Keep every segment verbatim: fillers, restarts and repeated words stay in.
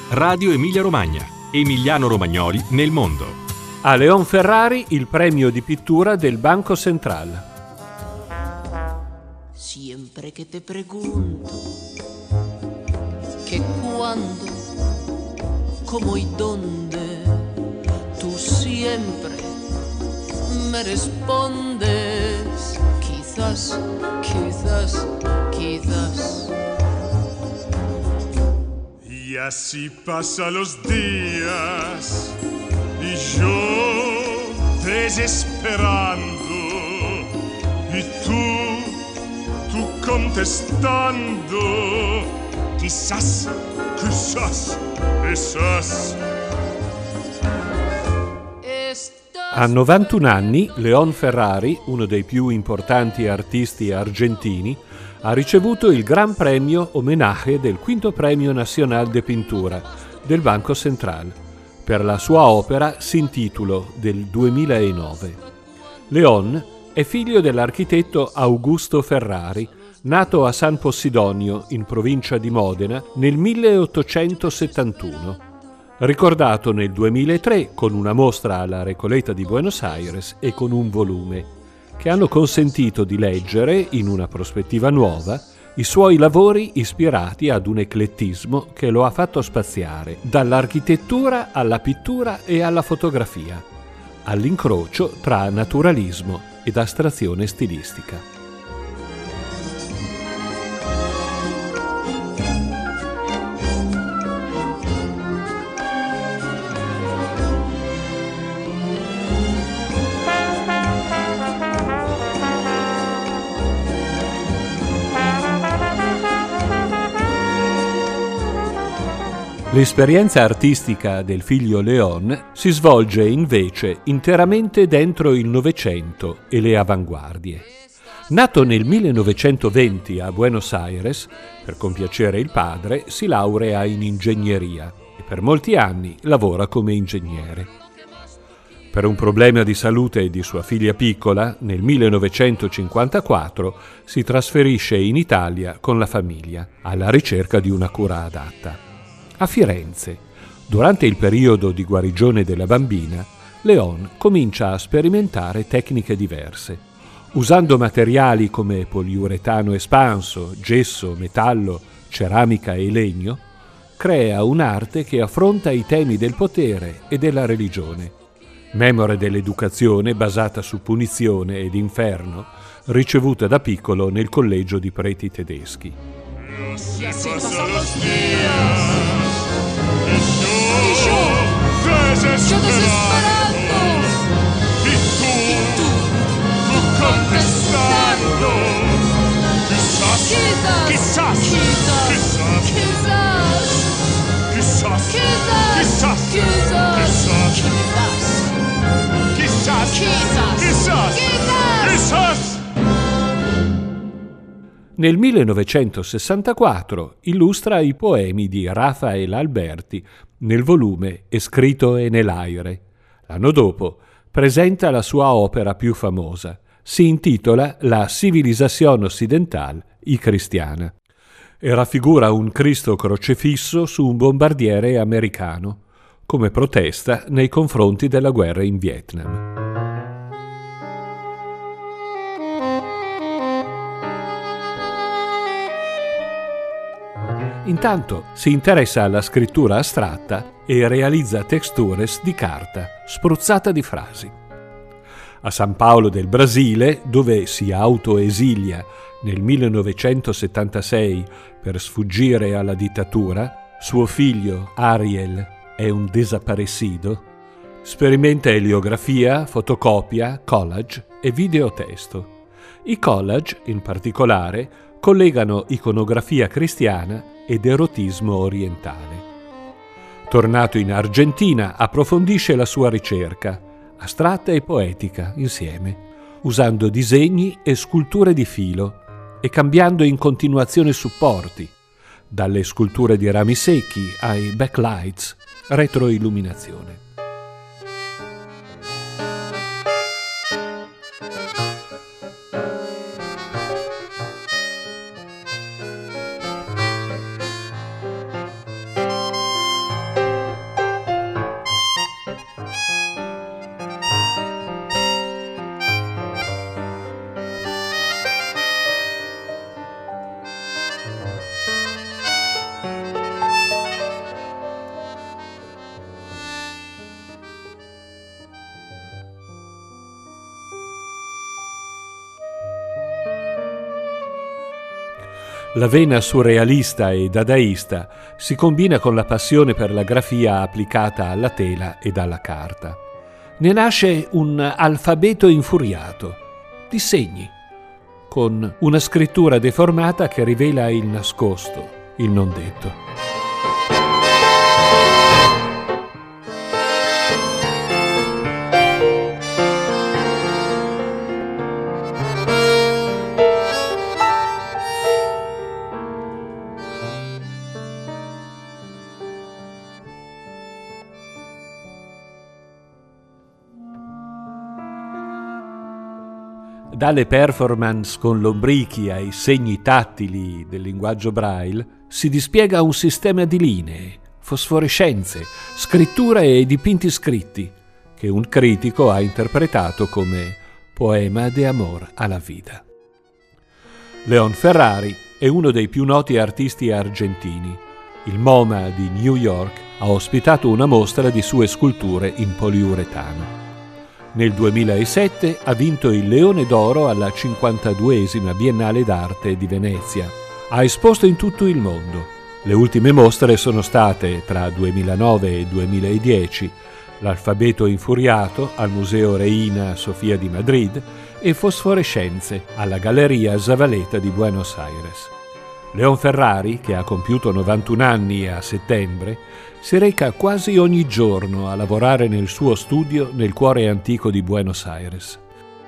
Radio Emilia Romagna. Emiliano Romagnoli nel mondo. A Leon Ferrari il premio di pittura del Banco Central. Siempre que te pregunto que cuándo, cómo y dónde, tú siempre me respondes quizás, quizás, quizás. Y así pasan los días y yo desesperando y tú, tú contestando quizás, quizás, quizás. A novantuno anni, Leon Ferrari, uno dei più importanti artisti argentini, ha ricevuto il Gran Premio Homenaje del Quinto Premio Nacional de Pintura del Banco Central per la sua opera Sin Titulo del duemilanove. Leon è figlio dell'architetto Augusto Ferrari, nato a San Possidonio, in provincia di Modena, nel milleottocentosettantuno. Ricordato nel duemilatré con una mostra alla Recoleta di Buenos Aires e con un volume, che hanno consentito di leggere, in una prospettiva nuova, i suoi lavori ispirati ad un eclettismo che lo ha fatto spaziare dall'architettura alla pittura e alla fotografia, all'incrocio tra naturalismo ed astrazione stilistica. L'esperienza artistica del figlio Leon si svolge invece interamente dentro il Novecento e le avanguardie. Nato nel millenovecentoventi a Buenos Aires, per compiacere il padre, si laurea in ingegneria e per molti anni lavora come ingegnere. Per un problema di salute di sua figlia piccola, nel millenovecentocinquantaquattro si trasferisce in Italia con la famiglia, alla ricerca di una cura adatta. A Firenze, durante il periodo di guarigione della bambina, Leon comincia a sperimentare tecniche diverse. Usando materiali come poliuretano espanso, gesso, metallo, ceramica e legno, crea un'arte che affronta i temi del potere e della religione. Memore dell'educazione basata su punizione ed inferno, ricevuta da piccolo nel collegio di preti tedeschi. Y así pasan los días y yo, desesperando, y tú, tú contestando, quizás, quizás, quizás, quizás, quizás, quizás, quizás, quizás. Nel millenovecentosessantaquattro illustra i poemi di Rafael Alberti nel volume Escrito en el aire. L'anno dopo presenta la sua opera più famosa. Si intitola La Civilización Occidental y Cristiana e raffigura un Cristo crocefisso su un bombardiere americano, come protesta nei confronti della guerra in Vietnam. Intanto si interessa alla scrittura astratta e realizza textures di carta, spruzzata di frasi. A San Paolo del Brasile, dove si autoesilia nel millenovecentosettantasei per sfuggire alla dittatura, suo figlio Ariel è un desaparecido, sperimenta eliografia, fotocopia, collage e videotesto. I collage, in particolare, collegano iconografia cristiana ed erotismo orientale. Tornato in Argentina, approfondisce la sua ricerca, astratta e poetica insieme, usando disegni e sculture di filo e cambiando in continuazione supporti, dalle sculture di rami secchi ai backlights, retroilluminazione. La vena surrealista e dadaista si combina con la passione per la grafia applicata alla tela ed alla carta. Ne nasce un alfabeto infuriato, di segni, con una scrittura deformata che rivela il nascosto, il non detto. Dalle performance con lombrichi ai segni tattili del linguaggio Braille si dispiega un sistema di linee, fosforescenze, scritture e dipinti scritti che un critico ha interpretato come poema de amor alla vida. Leon Ferrari è uno dei più noti artisti argentini. Il MoMA di New York ha ospitato una mostra di sue sculture in poliuretano. Nel duemilasette ha vinto il Leone d'Oro alla cinquantaduesima Biennale d'Arte di Venezia. Ha esposto in tutto il mondo. Le ultime mostre sono state, tra duemilanove e duemiladieci, L'alfabeto infuriato al Museo Reina Sofia di Madrid e Fosforescenze alla Galleria Zavaleta di Buenos Aires. Leon Ferrari, che ha compiuto novantuno anni a settembre, si reca quasi ogni giorno a lavorare nel suo studio nel cuore antico di Buenos Aires.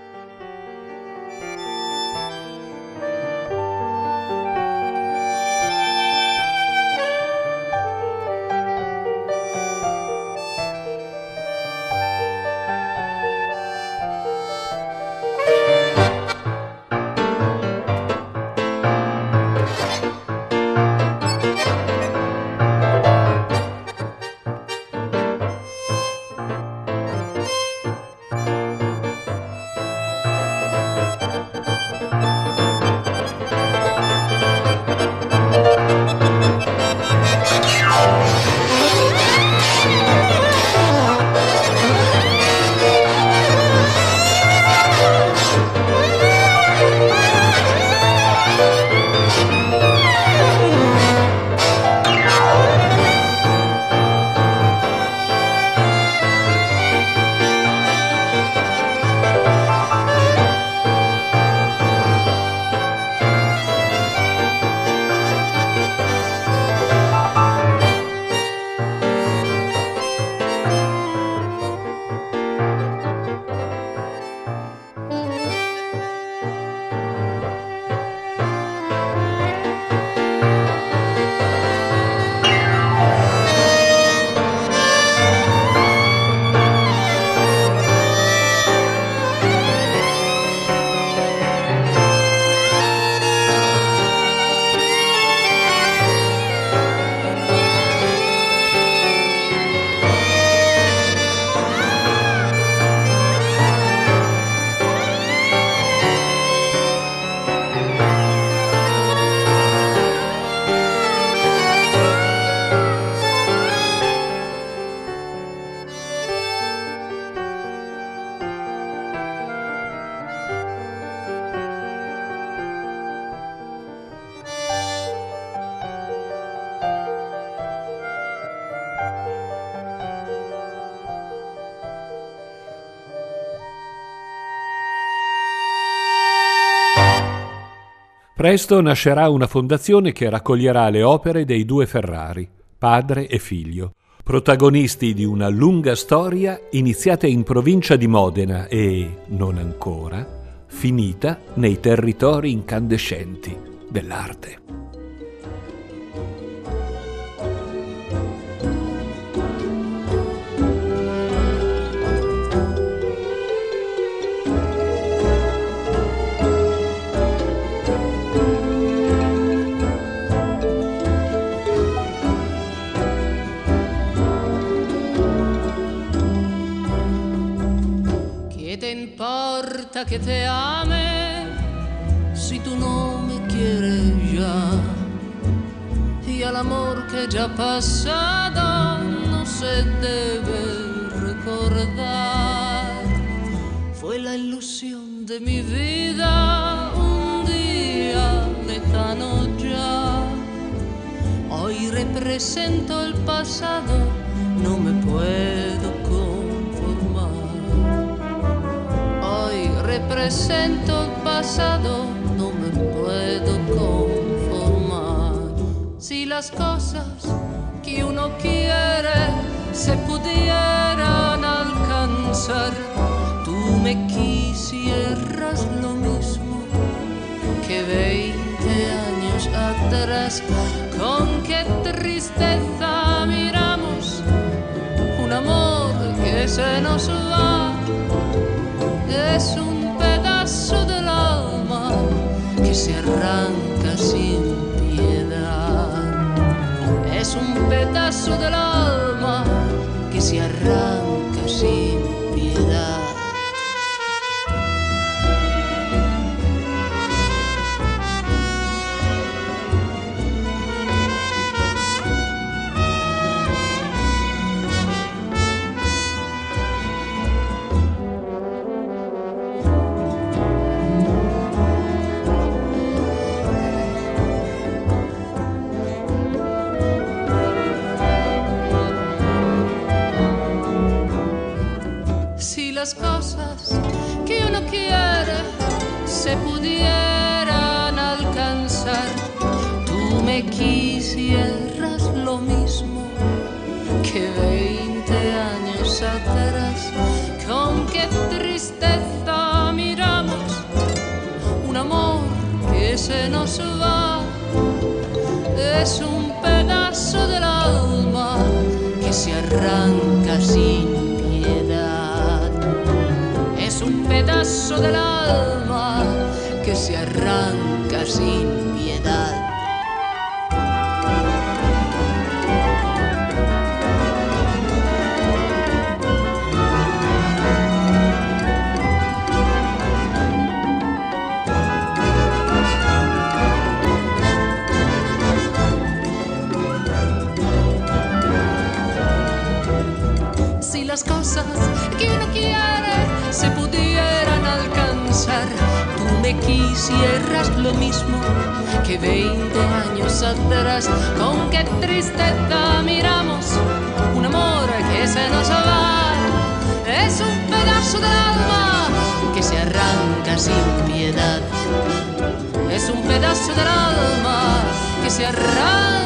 Presto nascerà una fondazione che raccoglierà le opere dei due Ferrari, padre e figlio, protagonisti di una lunga storia iniziata in provincia di Modena e, non ancora, finita nei territori incandescenti dell'arte. Importa que te ame si tú no me quieres ya, y al amor que ya pasado no se debe recordar. Fue la ilusión de mi vida un día lejano ya, represento el pasado, no me puedo conformar. Hoy represento el pasado, no me puedo conformar. Si las cosas que uno quiere se pudieran alcanzar, tú me quisieras lo mismo que veinte años atrás. Con qué tristeza miramos un amor que se nos va. Es un pedazo del alma que se arranca sin piedad. Es un pedazo del alma que se arranca sin piedad. Las cosas que uno quiere se pudieran alcanzar, tú me quisieras lo mismo que veinte años atrás. Con qué tristeza miramos un amor que se nos va. Es un pedazo del alma que se arranca sin Es un pedazo del alma que se arranca sin piedad. Si las cosas que uno quiere se pudieran alcanzar, tú me quisieras lo mismo que veinte años atrás. Con qué tristeza miramos un amor que se nos va. Es un pedazo del alma que se arranca sin piedad. Es un pedazo del alma que se arranca